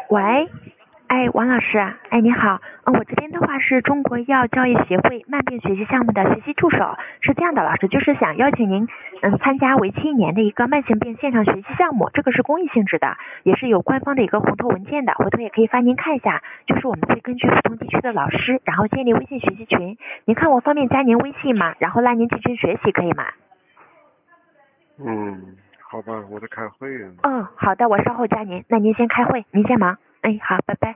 喂，哎，王老师，哎，你好，我这边的话是中国药教育协会慢病学习项目的学习助手，是这样的，老师就是想邀请您，参加为期1年的一个慢性病线上学习项目，这个是公益性质的，也是有官方的一个红头文件的，回头也可以发您看一下，就是我们会根据不同地区的老师，然后建立微信学习群，您看我方便加您微信吗？然后拉您进群学习可以吗？ 好吧，我在开会呢。 好的，我稍后加您，那您先开会，您先忙，哎，好，拜拜。